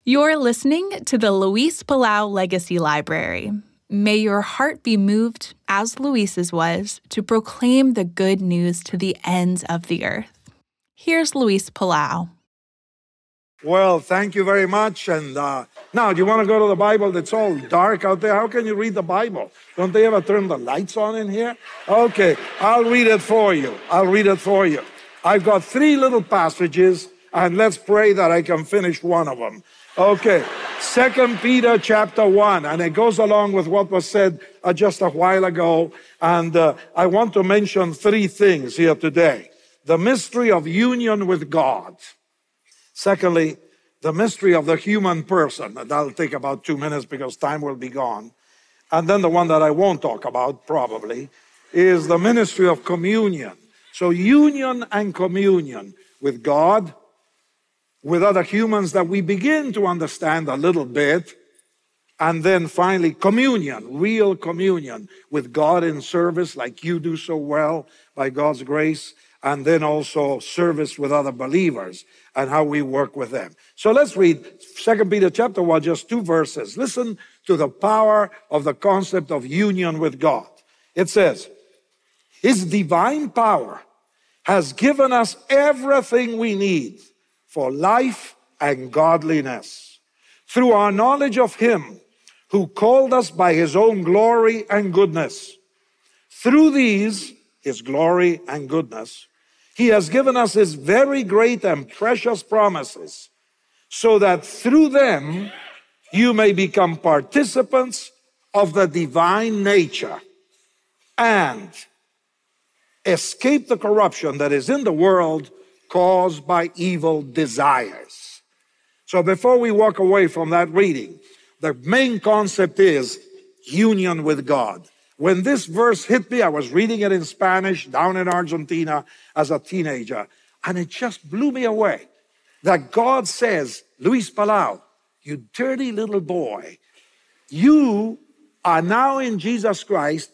You're listening to the Luis Palau Legacy Library. May your heart be moved, as Luis's was, to proclaim the good news to the ends of the earth. Here's Luis Palau. Well, thank you very much. And now, do you want to go to the Bible? It's all dark out there. How can you read the Bible? Don't they ever turn the lights on in here? Okay, I'll read it for you. I've got 3 little passages, and let's pray that I can finish one of them. Okay, 2 Peter chapter 1, and it goes along with what was said just a while ago. And I want to mention 3 things here today. The mystery of union with God. Secondly, the mystery of the human person. That'll take about 2 minutes because time will be gone. And then the one that I won't talk about probably is the ministry of communion. So union and communion with God, with other humans that we begin to understand a little bit, and then finally communion, real communion with God in service like you do so well by God's grace, and then also service with other believers and how we work with them. So let's read 2 Peter chapter 1, just 2 verses. Listen to the power of the concept of union with God. It says, His divine power has given us everything we need for life and godliness through our knowledge of Him who called us by His own glory and goodness. Through these, His glory and goodness, He has given us His very great and precious promises, so that through them you may become participants of the divine nature and escape the corruption that is in the world caused by evil desires. So before we walk away from that reading, the main concept is union with God. When this verse hit me, I was reading it in Spanish down in Argentina as a teenager, and it just blew me away that God says, Luis Palau, you dirty little boy, you are now in Jesus Christ,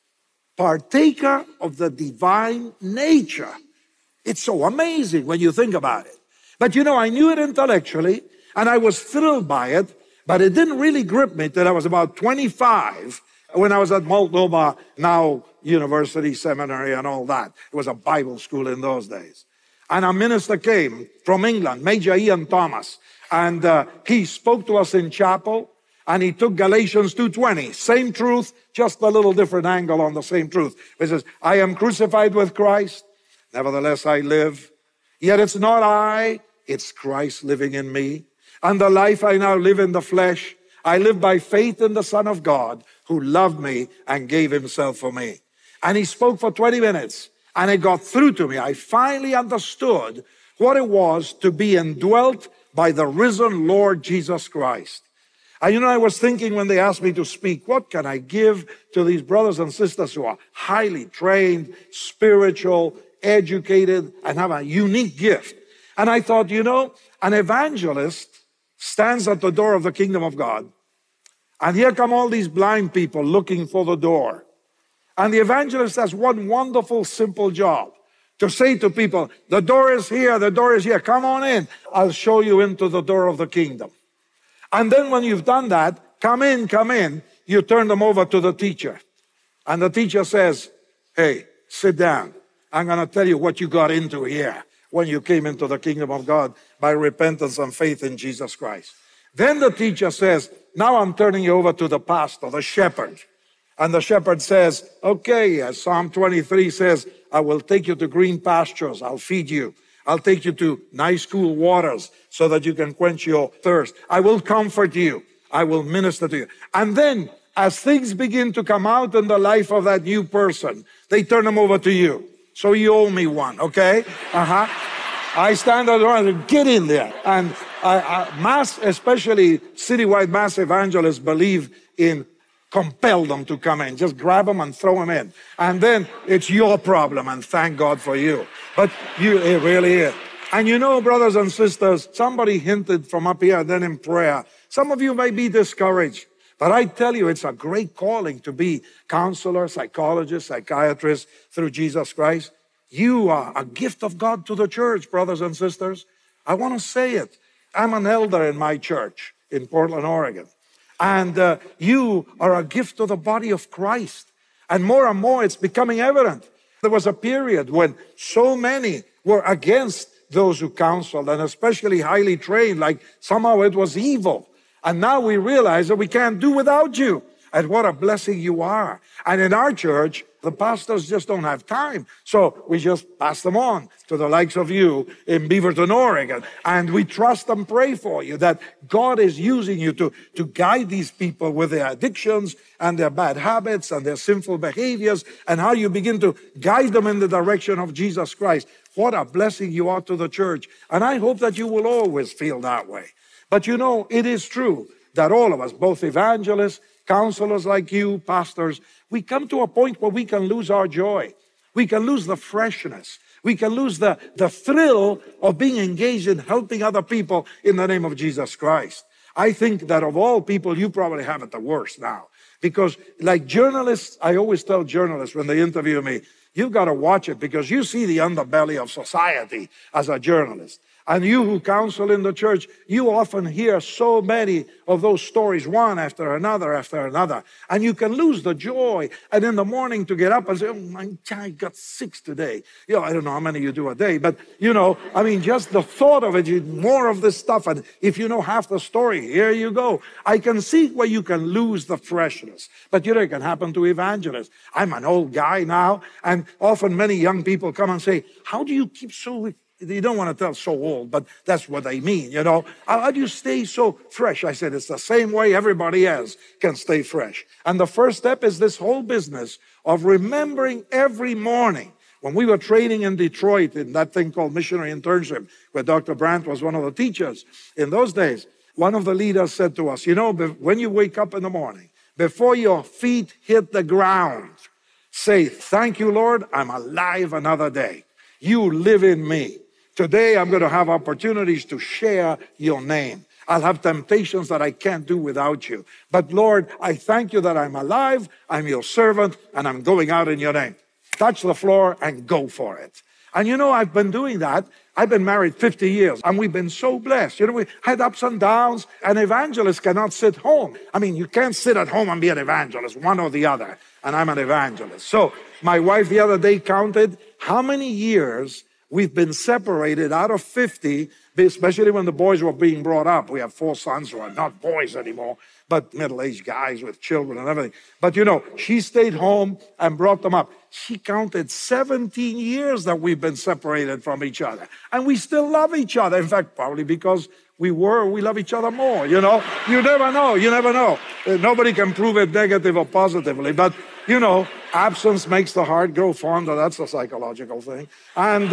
partaker of the divine nature. It's so amazing when you think about it. But you know, I knew it intellectually, and I was thrilled by it, but it didn't really grip me till I was about 25, when I was at Moldova, now University Seminary and all that. It was a Bible school in those days. And a minister came from England, Major Ian Thomas, and he spoke to us in chapel, and he took Galatians 2:20, same truth, just a little different angle on the same truth. It says, I am crucified with Christ, nevertheless I live. Yet it's not I, it's Christ living in me. And the life I now live in the flesh, I live by faith in the Son of God who loved me and gave Himself for me. And he spoke for 20 minutes, and it got through to me. I finally understood what it was to be indwelt by the risen Lord Jesus Christ. And you know, I was thinking when they asked me to speak, what can I give to these brothers and sisters who are highly trained, spiritual, educated, and have a unique gift? And I thought, you know, an evangelist stands at the door of the kingdom of God, and here come all these blind people looking for the door. And the evangelist has one wonderful, simple job, to say to people, the door is here, come on in. I'll show you into the door of the kingdom. And then when you've done that, come in, you turn them over to the teacher. And the teacher says, hey, sit down. I'm going to tell you what you got into here when you came into the kingdom of God by repentance and faith in Jesus Christ. Then the teacher says, now I'm turning you over to the pastor, the shepherd. And the shepherd says, okay, as Psalm 23 says, I will take you to green pastures. I'll feed you. I'll take you to nice cool waters so that you can quench your thirst. I will comfort you. I will minister to you. And then as things begin to come out in the life of that new person, they turn them over to you. So you owe me one, okay? I stand at the door and get in there. And especially citywide mass evangelists believe in compel them to come in. Just grab them and throw them in. And then it's your problem, and thank God for you. But it really is. And you know, brothers and sisters, somebody hinted from up here, then in prayer, some of you may be discouraged. But I tell you, it's a great calling to be counselor, psychologist, psychiatrist through Jesus Christ. You are a gift of God to the church, brothers and sisters. I want to say it. I'm an elder in my church in Portland, Oregon. And you are a gift to the body of Christ. And more, it's becoming evident. There was a period when so many were against those who counseled, and especially highly trained, like somehow it was evil. And now we realize that we can't do without you. And what a blessing you are. And in our church, the pastors just don't have time. So we just pass them on to the likes of you in Beaverton, Oregon. And we trust and pray for you that God is using you to guide these people with their addictions and their bad habits and their sinful behaviors, and how you begin to guide them in the direction of Jesus Christ. What a blessing you are to the church. And I hope that you will always feel that way. But you know, it is true that all of us, both evangelists, counselors like you, pastors, we come to a point where we can lose our joy. We can lose the freshness. We can lose the thrill of being engaged in helping other people in the name of Jesus Christ. I think that of all people, you probably have it the worst now. Because like journalists, I always tell journalists when they interview me, you've got to watch it because you see the underbelly of society as a journalist. And you who counsel in the church, you often hear so many of those stories, one after another. And you can lose the joy. And in the morning to get up and say, oh, my child got 6 today. You know, I don't know how many you do a day, but, you know, I mean, just the thought of it, more of this stuff. And if you know half the story, here you go. I can see where you can lose the freshness. But, you know, it can happen to evangelists. I'm an old guy now, and often many young people come and say, how do you keep so... You don't want to tell so old, but that's what they mean, you know. How do you stay so fresh? I said, it's the same way everybody else can stay fresh. And the first step is this whole business of remembering every morning. When we were training in Detroit in that thing called missionary internship, where Dr. Brandt was one of the teachers in those days, one of the leaders said to us, you know, when you wake up in the morning, before your feet hit the ground, say, thank you, Lord, I'm alive another day. You live in me. Today, I'm going to have opportunities to share your name. I'll have temptations that I can't do without you. But Lord, I thank you that I'm alive, I'm your servant, and I'm going out in your name. Touch the floor and go for it. And you know, I've been doing that. I've been married 50 years, and we've been so blessed. You know, we had ups and downs. An evangelist cannot sit home. I mean, you can't sit at home and be an evangelist, one or the other. And I'm an evangelist. So my wife the other day counted how many years we've been separated out of 50, especially when the boys were being brought up. We have 4 sons who are not boys anymore, but middle-aged guys with children and everything. But, you know, she stayed home and brought them up. She counted 17 years that we've been separated from each other. And we still love each other. In fact, probably because we love each other more, you know. You never know. Nobody can prove it negative or positively. But, you know, absence makes the heart grow fonder. That's a psychological thing. And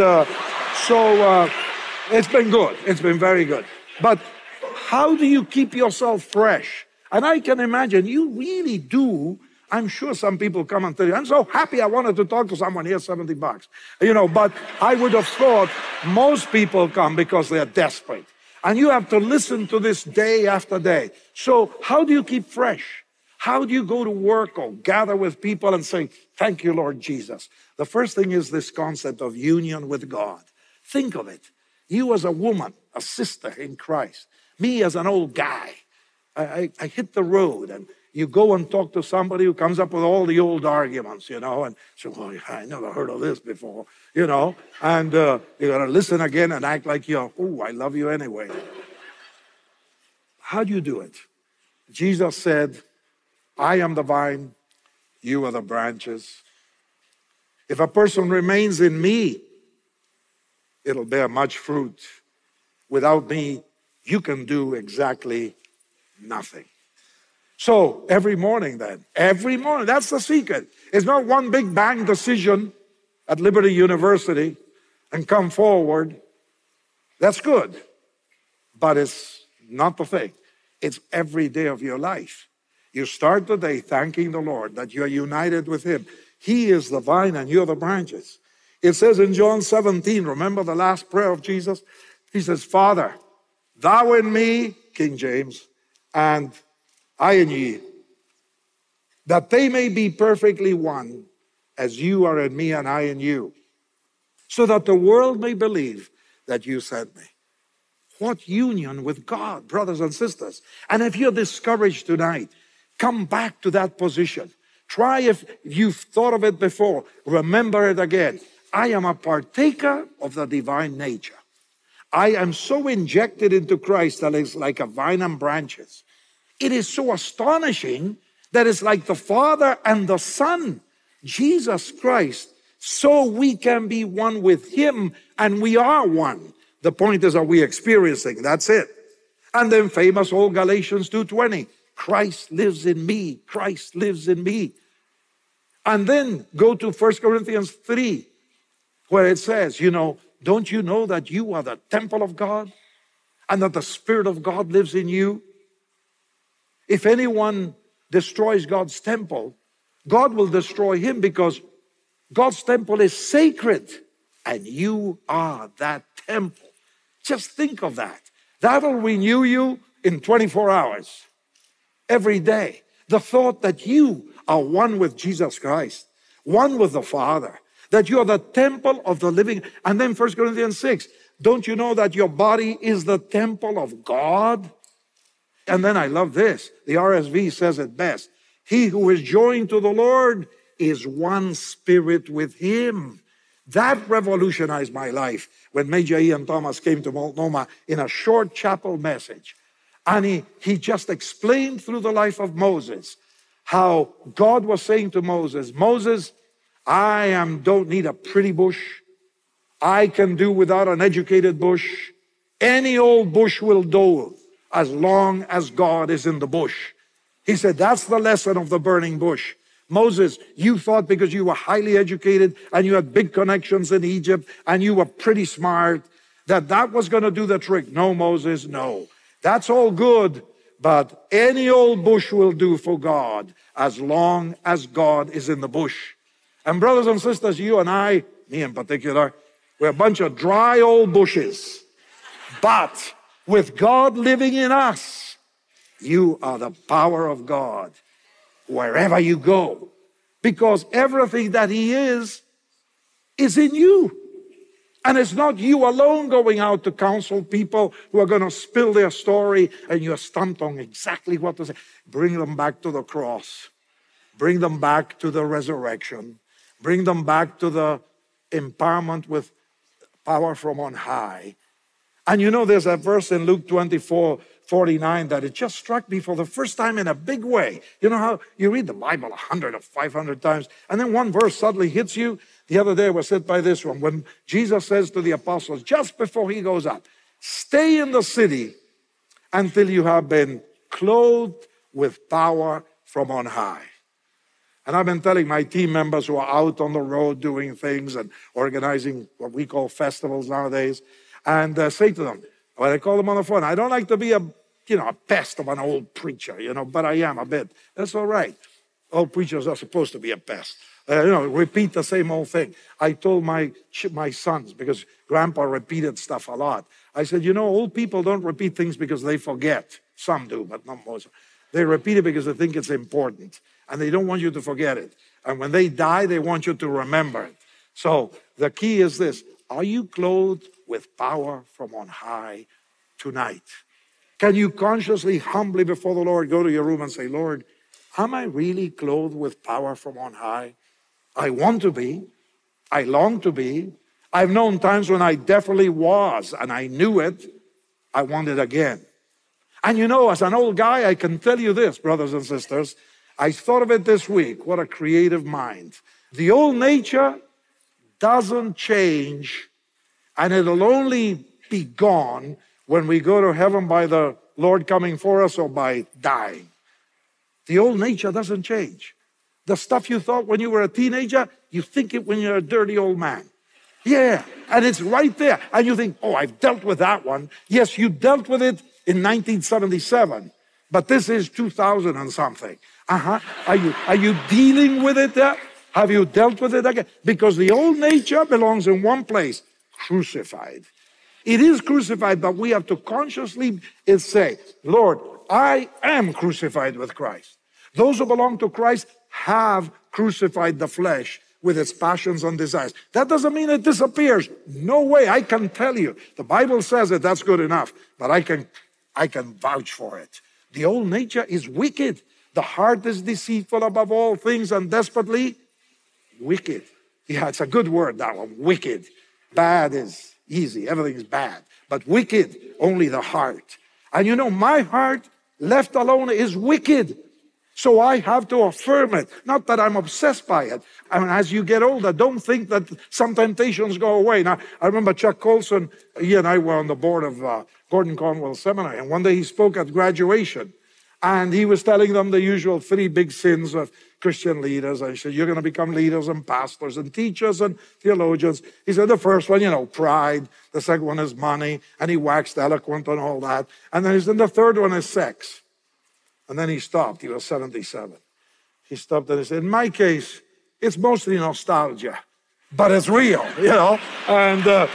so it's been good. It's been very good. But how do you keep yourself fresh? And I can imagine you really do. I'm sure some people come and tell you, I'm so happy I wanted to talk to someone, here's $70. You know, but I would have thought most people come because they're desperate. And you have to listen to this day after day. So how do you keep fresh? How do you go to work or gather with people and say, thank you, Lord Jesus? The first thing is this concept of union with God. Think of it. You as a woman, a sister in Christ. Me as an old guy. I hit the road, and you go and talk to somebody who comes up with all the old arguments, you know, and say, oh, I never heard of this before, you know, and you got to listen again and act like I love you anyway. How do you do it? Jesus said, I am the vine, you are the branches. If a person remains in me, it'll bear much fruit. Without me, you can do exactly nothing. So every morning, that's the secret. It's not one big bang decision at Liberty University and come forward. That's good, but it's not the thing. It's every day of your life. You start the day thanking the Lord that you're united with him. He is the vine and you're the branches. It says in John 17, remember the last prayer of Jesus? He says, Father, thou in me, King James, and I in ye, that they may be perfectly one, as you are in me and I in you, so that the world may believe that you sent me. What union with God, brothers and sisters. And if you're discouraged tonight, come back to that position. Try if you've thought of it before. Remember it again. I am a partaker of the divine nature. I am so injected into Christ that it's like a vine and branches. It is so astonishing that it's like the Father and the Son, Jesus Christ, so we can be one with Him, and we are one. The point is, are we experiencing? That's it. And then famous old Galatians 2:20, Christ lives in me, Christ lives in me. And then go to 1 Corinthians 3, where it says, don't you know that you are the temple of God and that the Spirit of God lives in you? If anyone destroys God's temple, God will destroy him, because God's temple is sacred and you are that temple. Just think of that. That'll renew you in 24 hours, every day. The thought that you are one with Jesus Christ, one with the Father, that you are the temple of the living. And then 1 Corinthians 6, don't you know that your body is the temple of God? And then I love this. The RSV says it best. He who is joined to the Lord is one spirit with Him. That revolutionized my life when Major Ian Thomas came to Multnomah in a short chapel message. And he just explained through the life of Moses how God was saying to Moses, Moses, I don't need a pretty bush. I can do without an educated bush. Any old bush will do as long as God is in the bush. He said, that's the lesson of the burning bush. Moses, you thought because you were highly educated and you had big connections in Egypt and you were pretty smart, that was going to do the trick. No, Moses, no. That's all good, but any old bush will do for God as long as God is in the bush. And brothers and sisters, you and I, me in particular, we're a bunch of dry old bushes. But with God living in us, you are the power of God wherever you go, because everything that He is in you. And it's not you alone going out to counsel people who are going to spill their story and you're stumped on exactly what to say. Bring them back to the cross. Bring them back to the resurrection. Bring them back to the empowerment with power from on high. And there's a verse in Luke 24:49 that it just struck me for the first time in a big way. You know how you read the Bible 100 or 500 times, and then one verse suddenly hits you? The other day I was hit by this one, when Jesus says to the apostles, just before He goes up, stay in the city until you have been clothed with power from on high. And I've been telling my team members who are out on the road doing things and organizing what we call festivals nowadays, and say to them, when I call them on the phone, I don't like to be a pest of an old preacher, but I am a bit. That's all right. Old preachers are supposed to be a pest. Repeat the same old thing. I told my sons, because Grandpa repeated stuff a lot. I said, old people don't repeat things because they forget. Some do, but not most. They repeat it because they think it's important, and they don't want you to forget it. And when they die, they want you to remember it. So the key is this. Are you clothed with power from on high tonight? Can you consciously, humbly before the Lord go to your room and say, Lord, am I really clothed with power from on high? I want to be. I long to be. I've known times when I definitely was, and I knew it. I want it again. And as an old guy, I can tell you this, brothers and sisters. I thought of it this week. What a creative mind. The old nature doesn't change, and it'll only be gone when we go to heaven by the Lord coming for us or by dying. The old nature doesn't change. The stuff you thought when you were a teenager, you think it when you're a dirty old man. Yeah, and it's right there. And you think, oh, I've dealt with that one. Yes, you dealt with it in 1977, but this is 2000 and something. Are you dealing with it there? Have you dealt with it again? Because the old nature belongs in one place, crucified. It is crucified, but we have to consciously say, Lord, I am crucified with Christ. Those who belong to Christ have crucified the flesh with its passions and desires. That doesn't mean it disappears. No way. I can tell you. The Bible says it, that's good enough. But I can vouch for it. The old nature is wicked. The heart is deceitful above all things and desperately wicked. Yeah, it's a good word, that one, wicked. Bad is easy. Everything is bad. But wicked, only the heart. And you know, my heart, left alone, is wicked. So I have to affirm it. Not that I'm obsessed by it. I mean, as you get older, don't think that some temptations go away. Now, I remember Chuck Colson, he and I were on the board of Gordon Conwell Seminary, and one day he spoke at graduation, and he was telling them the usual 3 big sins of Christian leaders. I said, you're going to become leaders and pastors and teachers and theologians. He said, the first one, pride. The second one is money. And he waxed eloquent on all that. And then he said, the third one is sex. And then he stopped. He was 77. He stopped and he said, in my case, it's mostly nostalgia, but it's real, And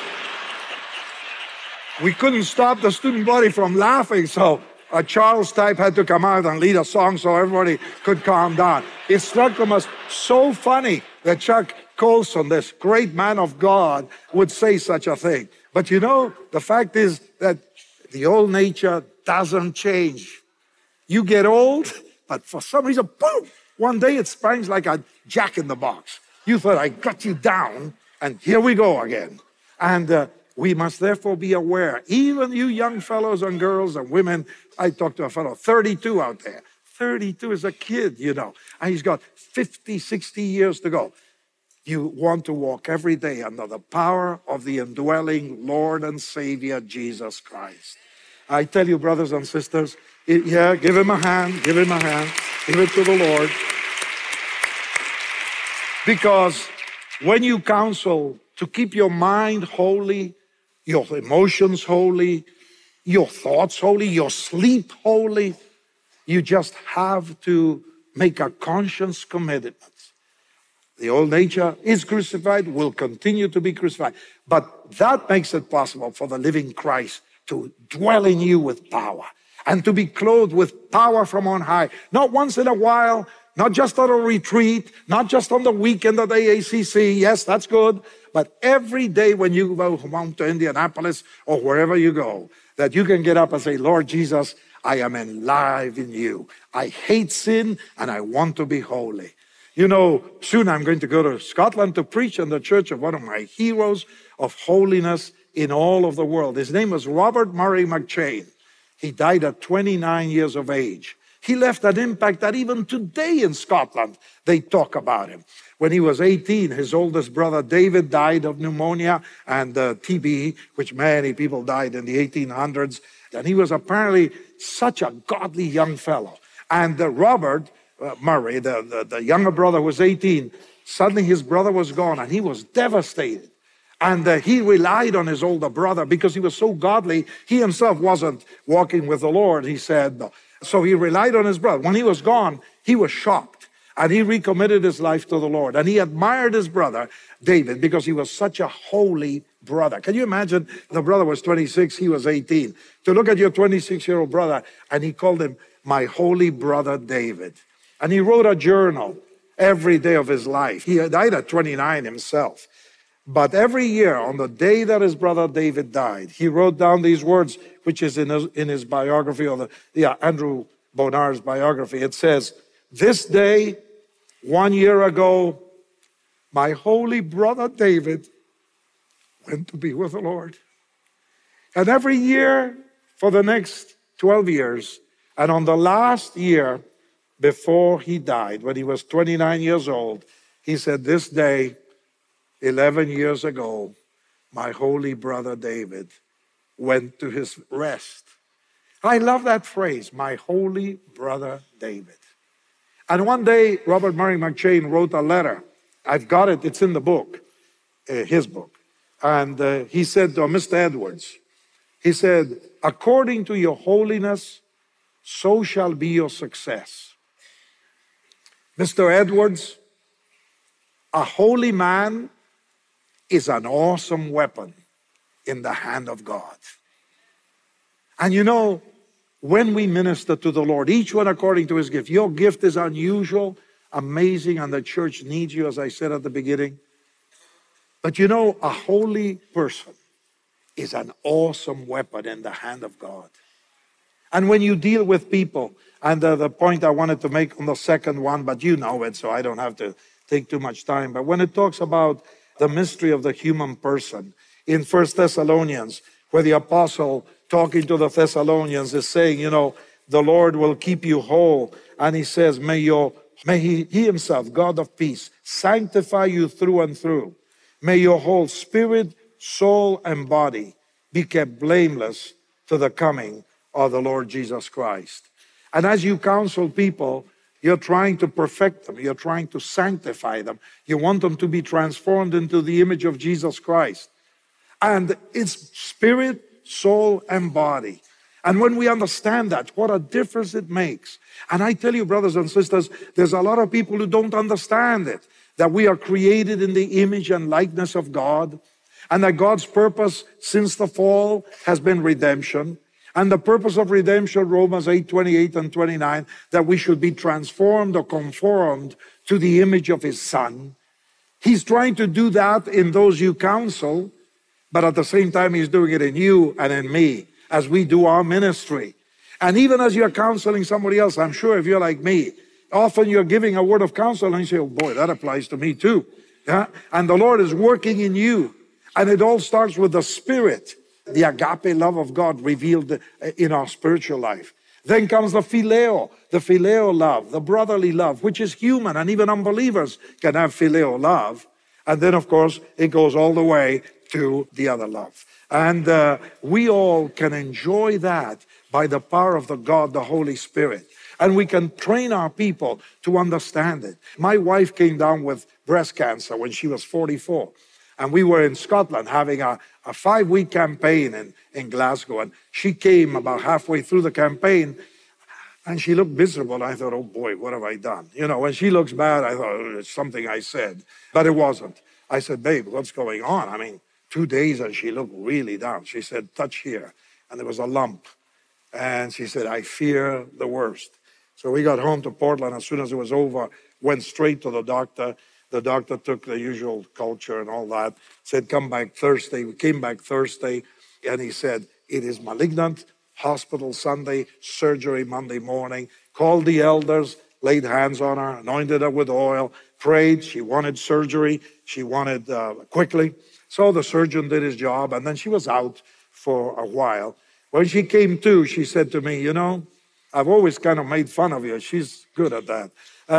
we couldn't stop the student body from laughing, so a Charles type had to come out and lead a song so everybody could calm down. It struck them as so funny that Chuck Colson, this great man of God, would say such a thing. But the fact is that the old nature doesn't change. You get old, but for some reason, boom, one day it springs like a jack in the box. You thought, I got you down, and here we go again. And we must therefore be aware, even you young fellows and girls and women. I talked to a fellow, 32 out there. 32 is a kid, and he's got 50, 60 years to go. You want to walk every day under the power of the indwelling Lord and Savior, Jesus Christ. I tell you, brothers and sisters, give him a hand, give him a hand, give it to the Lord. Because when you counsel to keep your mind holy, your emotions holy, your thoughts holy, your sleep holy, you just have to make a conscious commitment. The old nature is crucified, will continue to be crucified. But that makes it possible for the living Christ to dwell in you with power and to be clothed with power from on high. Not once in a while, not just on a retreat, not just on the weekend at AACC. Yes, that's good. But every day when you go home to Indianapolis or wherever you go, that you can get up and say, Lord Jesus, I am alive in you. I hate sin and I want to be holy. Soon I'm going to go to Scotland to preach in the church of one of my heroes of holiness in all of the world. His name was Robert Murray McCheyne. He died at 29 years of age. He left an impact that even today in Scotland, they talk about him. When he was 18, his oldest brother David died of pneumonia and TB, which many people died in the 1800s. And he was apparently such a godly young fellow. And Robert Murray, the younger brother, was 18. Suddenly his brother was gone and he was devastated. And he relied on his older brother because he was so godly. He himself wasn't walking with the Lord, he said. So he relied on his brother. When he was gone, he was shocked. And he recommitted his life to the Lord. And he admired his brother, David, because he was such a holy brother. Can you imagine? The brother was 26, he was 18. To look at your 26-year-old brother, and he called him my holy brother David. And he wrote a journal every day of his life. He died at 29 himself. But every year, on the day that his brother David died, he wrote down these words, which is in his biography, or Andrew Bonar's biography. It says, this day, 1 year ago, my holy brother David went to be with the Lord. And every year for the next 12 years, and on the last year before he died, when he was 29 years old, he said, this day, 11 years ago, my holy brother David went to his rest. I love that phrase, my holy brother David. And one day, Robert Murray McCheyne wrote a letter. I've got it, it's in the book, his book. And he said to Mr. Edwards, he said, according to your holiness, so shall be your success. Mr. Edwards, a holy man is an awesome weapon in the hand of God. And when we minister to the Lord, each one according to his gift, your gift is unusual. amazing, and the church needs you, as I said at the beginning. But you know, a holy person is an awesome weapon in the hand of God. And when you deal with people, and the point I wanted to make on the second one, but you know it, so I don't have to take too much time. But when it talks about the mystery of the human person in 1 Thessalonians, where the apostle talking to the Thessalonians is saying, you know, the Lord will keep you whole. And he says, may he himself, God of peace, sanctify you through and through. May your whole spirit, soul, and body be kept blameless to the coming of the Lord Jesus Christ. And as you counsel people, you're trying to perfect them. You're trying to sanctify them. You want them to be transformed into the image of Jesus Christ. And it's spirit, soul, and body. And when we understand that, what a difference it makes. And I tell you, brothers and sisters, there's a lot of people who don't understand it, that we are created in the image and likeness of God, and that God's purpose since the fall has been redemption. And the purpose of redemption, Romans 8:28 and 29, that we should be transformed or conformed to the image of his Son. He's trying to do that in those you counsel, but at the same time, he's doing it in you and in me as we do our ministry. And even as you're counseling somebody else, I'm sure if you're like me, often you're giving a word of counsel and you say, oh boy, that applies to me too. Yeah? And the Lord is working in you. And it all starts with the Spirit, the agape love of God revealed in our spiritual life. Then comes the phileo love, the brotherly love, which is human, and even unbelievers can have phileo love. And then, of course, it goes all the way to the other love. And we all can enjoy that by the power of the God, the Holy Spirit. And we can train our people to understand it. My wife came down with breast cancer when she was 44. And we were in Scotland having a 5-week campaign in Glasgow. And she came about halfway through the campaign and she looked miserable. I thought, oh boy, what have I done? You know, when she looks bad, I thought, oh, it's something I said. But it wasn't. I said, babe, what's going on? I mean, 2 days and she looked really down. She said, touch here. And there was a lump. And she said, I fear the worst. So we got home to Portland. As soon as it was over, went straight to the doctor. The doctor took the usual culture and all that, said, come back Thursday. We came back Thursday, and he said, it is malignant, hospital Sunday, surgery Monday morning. Called the elders, laid hands on her, anointed her with oil, prayed. She wanted surgery. She wanted quickly. So the surgeon did his job, and then she was out for a while. When she came to, she said to me, you know, I've always kind of made fun of you. She's good at that.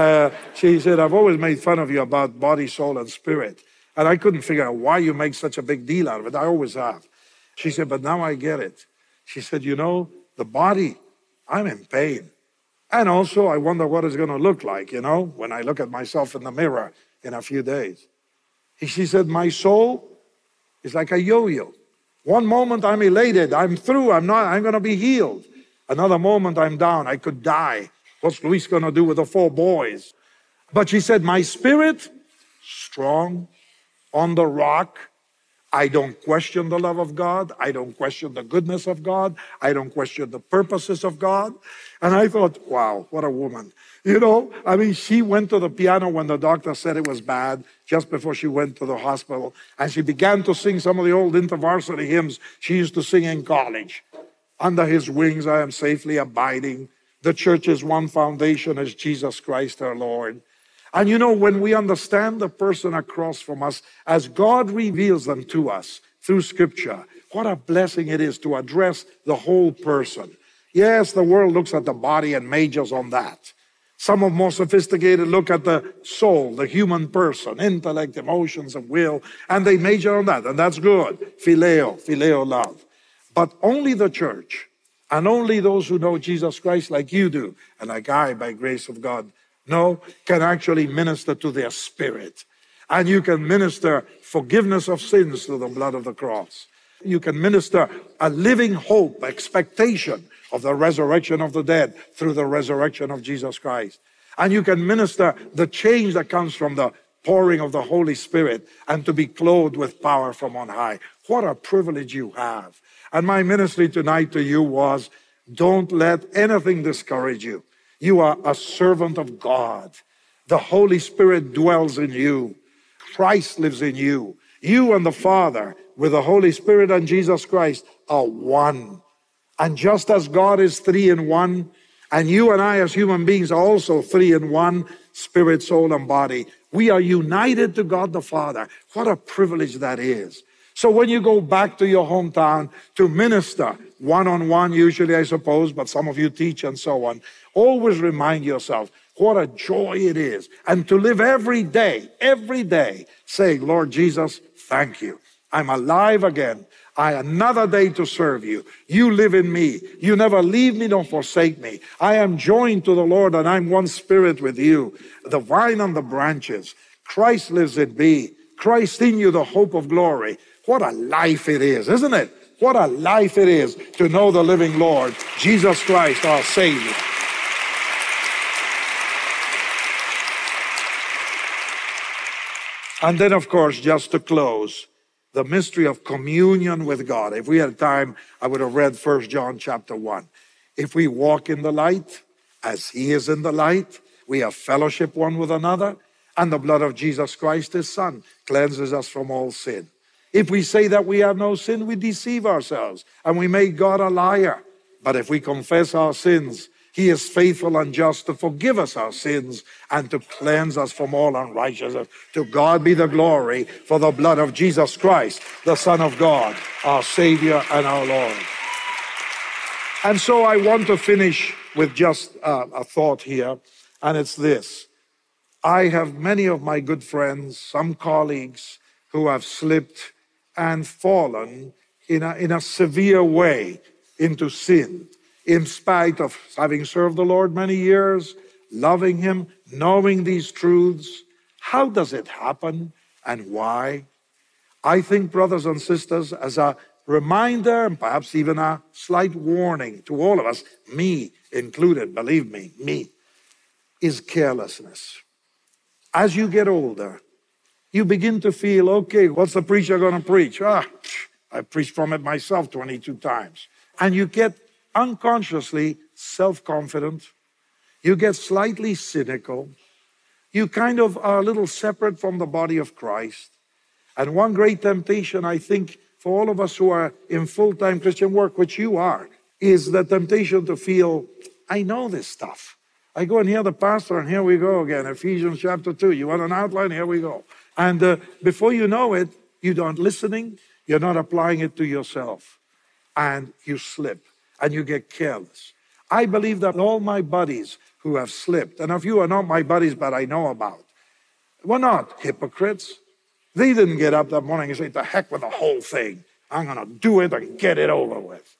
She said, I've always made fun of you about body, soul, and spirit. And I couldn't figure out why you make such a big deal out of it. I always have. She said, but now I get it. She said, you know, the body, I'm in pain. And also, I wonder what it's going to look like, you know, when I look at myself in the mirror in a few days. She said, my soul is like a yo-yo. One moment I'm elated, I'm through, I'm going to be healed. Another moment I'm down, I could die. What's Luis going to do with the 4 boys? But she said, my spirit, strong, on the rock. I don't question the love of God. I don't question the goodness of God. I don't question the purposes of God. And I thought, wow, what a woman. You know, I mean, she went to the piano when the doctor said it was bad, just before she went to the hospital. And she began to sing some of the old InterVarsity hymns she used to sing in college. Under his wings I am safely abiding. The church's one foundation is Jesus Christ our Lord. And you know, when we understand the person across from us, as God reveals them to us through Scripture, what a blessing it is to address the whole person. Yes, the world looks at the body and majors on that. Some of more sophisticated look at the soul, the human person, intellect, emotions, and will, and they major on that, and that's good. Phileo love. But only the church, and only those who know Jesus Christ like you do, and like I, by grace of God, know, can actually minister to their spirit. And you can minister forgiveness of sins through the blood of the cross. You can minister a living hope, expectation of the resurrection of the dead through the resurrection of Jesus Christ. And you can minister the change that comes from the pouring of the Holy Spirit and to be clothed with power from on high. What a privilege you have. And my ministry tonight to you was, don't let anything discourage you. You are a servant of God. The Holy Spirit dwells in you. Christ lives in you. You and the Father, with the Holy Spirit and Jesus Christ, are one. And just as God is three in one, and you and I as human beings are also three in one, spirit, soul, and body, we are united to God the Father. What a privilege that is. So when you go back to your hometown to minister, one-on-one usually, I suppose, but some of you teach and so on, always remind yourself what a joy it is. And to live every day, saying, Lord Jesus, thank you. I'm alive again. Another day to serve you. You live in me. You never leave me nor forsake me. I am joined to the Lord and I'm one spirit with you. The vine and the branches. Christ lives in me. Christ in you, the hope of glory. What a life it is, isn't it? What a life it is to know the living Lord, Jesus Christ, our Savior. And then, of course, just to close, the mystery of communion with God. If we had time, I would have read 1 John chapter 1. If we walk in the light, as he is in the light, we have fellowship one with another, and the blood of Jesus Christ, his Son, cleanses us from all sin. If we say that we have no sin, we deceive ourselves, and we make God a liar. But if we confess our sins, he is faithful and just to forgive us our sins and to cleanse us from all unrighteousness. To God be the glory for the blood of Jesus Christ, the Son of God, our Savior and our Lord. And so I want to finish with just a thought here, and it's this. I have many of my good friends, some colleagues, who have slipped and fallen in a severe way into sin. In spite of having served the Lord many years, loving him, knowing these truths. How does it happen and why? I think, brothers and sisters, as a reminder and perhaps even a slight warning to all of us, me included, believe me, me, is carelessness. As you get older, you begin to feel, okay, what's the preacher going to preach? I preached from it myself 22 times. And you get unconsciously self-confident. You get slightly cynical. You kind of are a little separate from the body of Christ. And one great temptation, I think, for all of us who are in full-time Christian work, which you are, is the temptation to feel, I know this stuff. I go and hear the pastor, and here we go again, Ephesians chapter 2. You want an outline? Here we go. And before you know it, you're not listening, you're not applying it to yourself, and you slip, and you get careless. I believe that all my buddies who have slipped, and if you are not my buddies, but I know about, were not hypocrites. They didn't get up that morning and say, to heck with the whole thing. I'm going to do it and get it over with.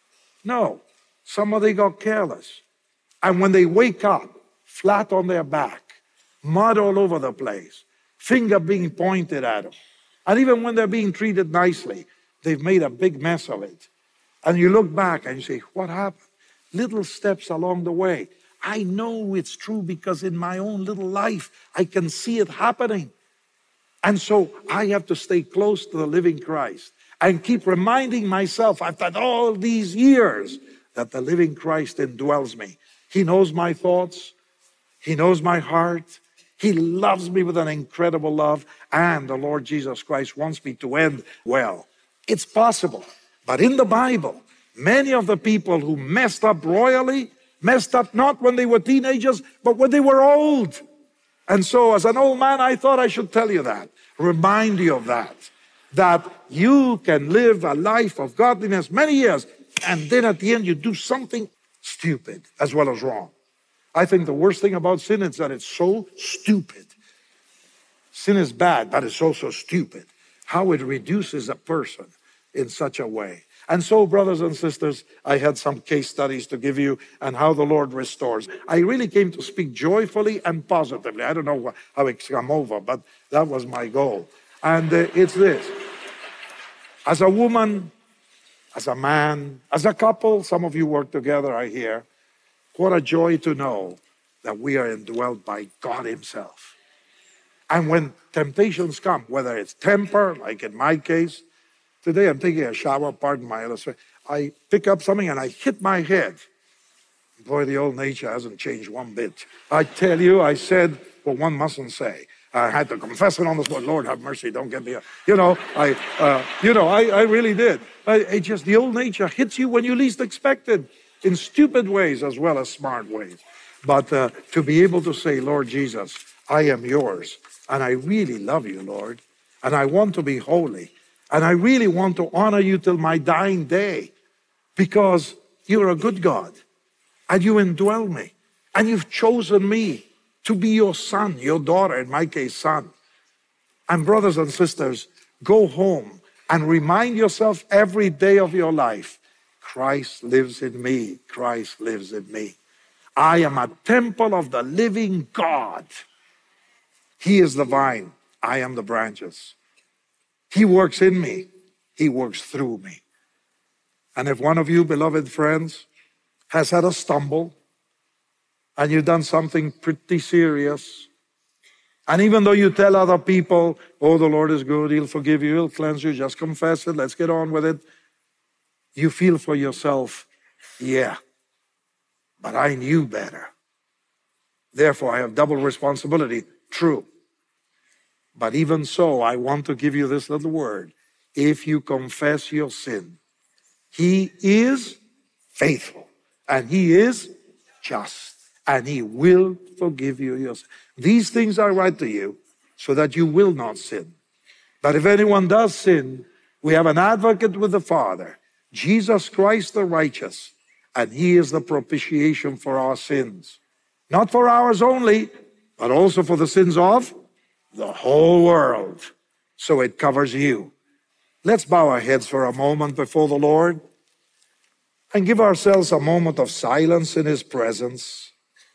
No, some of them got careless. And when they wake up, flat on their back, mud all over the place, finger being pointed at them, and even when they're being treated nicely, they've made a big mess of it. And you look back and you say, what happened? Little steps along the way. I know it's true because in my own little life, I can see it happening. And so I have to stay close to the living Christ and keep reminding myself after all these years that the living Christ indwells me. He knows my thoughts. He knows my heart. He loves me with an incredible love. And the Lord Jesus Christ wants me to end well. It's possible. But in the Bible, many of the people who messed up royally, messed up not when they were teenagers, but when they were old. And so as an old man, I thought I should tell you that, remind you of that you can live a life of godliness many years, and then at the end you do something stupid as well as wrong. I think the worst thing about sin is that it's so stupid. Sin is bad, but it's also stupid. How it reduces a person in such a way. And so, brothers and sisters, I had some case studies to give you and how the Lord restores. I really came to speak joyfully and positively. I don't know how it's come over, but that was my goal. And it's this. As a woman, as a man, as a couple, some of you work together, I hear. What a joy to know that we are indwelt by God himself. And when temptations come, whether it's temper, like in my case, today I'm taking a shower, pardon my illustration. I pick up something and I hit my head. Boy, the old nature hasn't changed one bit. I tell you, I said, what one mustn't say. I had to confess it on the spot. Lord, have mercy, don't get me. I really did. It just, the old nature hits you when you least expect it, in stupid ways as well as smart ways. But to be able to say, Lord Jesus, I am yours, and I really love you, Lord, and I want to be holy, and I really want to honor you till my dying day, because you're a good God, and you indwell me, and you've chosen me to be your son, your daughter, in my case, son. And brothers and sisters, go home and remind yourself every day of your life, Christ lives in me, Christ lives in me. I am a temple of the living God. He is the vine, I am the branches. He works in me, he works through me. And if one of you, beloved friends, has had a stumble, and you've done something pretty serious, and even though you tell other people, oh, the Lord is good, he'll forgive you, he'll cleanse you, just confess it, let's get on with it, you feel for yourself, yeah, but I knew better. Therefore, I have double responsibility. True. But even so, I want to give you this little word. If you confess your sin, he is faithful, and he is just, and he will forgive you your sin. These things I write to you so that you will not sin. But if anyone does sin, we have an advocate with the Father, Jesus Christ the righteous, and he is the propitiation for our sins. Not for ours only, but also for the sins of the whole world. So it covers you. Let's bow our heads for a moment before the Lord and give ourselves a moment of silence in his presence.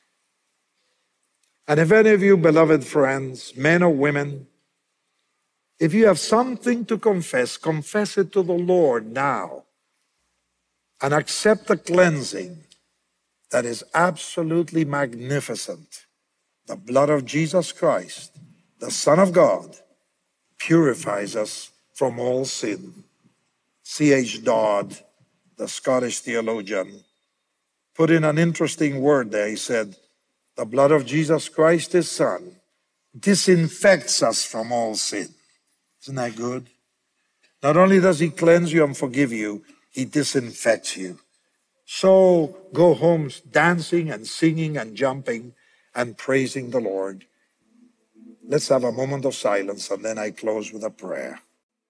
And if any of you, beloved friends, men or women, if you have something to confess, confess it to the Lord now and accept the cleansing that is absolutely magnificent. The blood of Jesus Christ, the Son of God, purifies us from all sin. C.H. Dodd, the Scottish theologian, put in an interesting word there. He said, the blood of Jesus Christ, his Son, disinfects us from all sin. Isn't that good? Not only does he cleanse you and forgive you, he disinfects you. So go home dancing and singing and jumping and praising the Lord. Let's have a moment of silence, and then I close with a prayer.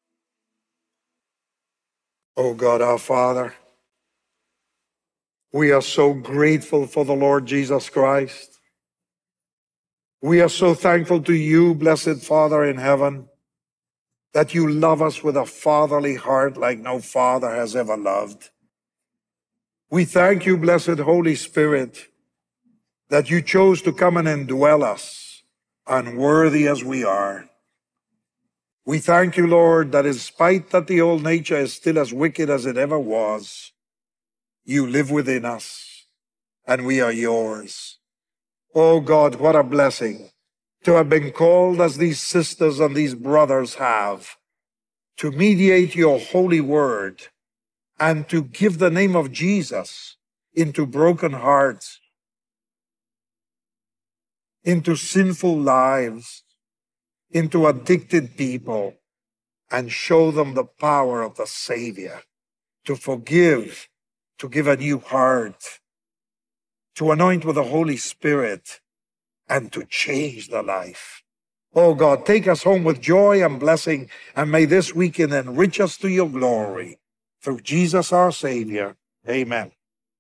Oh God, our Father, we are so grateful for the Lord Jesus Christ. We are so thankful to you, blessed Father in heaven, that you love us with a fatherly heart like no father has ever loved. We thank you, blessed Holy Spirit, that you chose to come and indwell us, unworthy as we are. We thank you, Lord, that in spite that the old nature is still as wicked as it ever was, you live within us, and we are yours. Oh God, what a blessing to have been called as these sisters and these brothers have, to mediate your holy word and to give the name of Jesus into broken hearts, into sinful lives, into addicted people, and show them the power of the Savior to forgive, to give a new heart, to anoint with the Holy Spirit, and to change the life. Oh God, take us home with joy and blessing, and may this weekend enrich us to your glory. Through Jesus our Savior. Amen.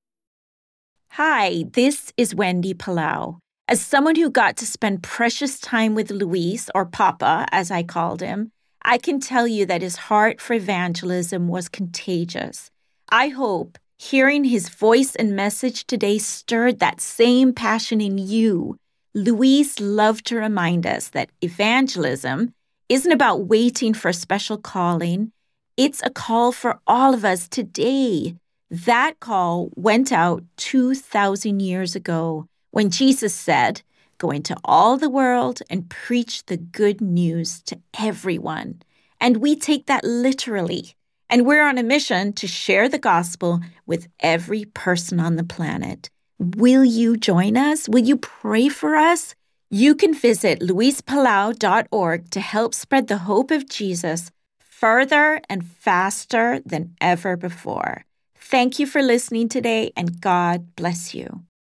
Hi, this is Wendy Palau. As someone who got to spend precious time with Luis, or Papa, as I called him, I can tell you that his heart for evangelism was contagious. I hope hearing his voice and message today stirred that same passion in you. Luis loved to remind us that evangelism isn't about waiting for a special calling. It's a call for all of us today. That call went out 2,000 years ago when Jesus said, "Go into all the world and preach the good news to everyone." And we take that literally. And we're on a mission to share the gospel with every person on the planet. Will you join us? Will you pray for us? You can visit luispalau.org to help spread the hope of Jesus further and faster than ever before. Thank you for listening today, and God bless you.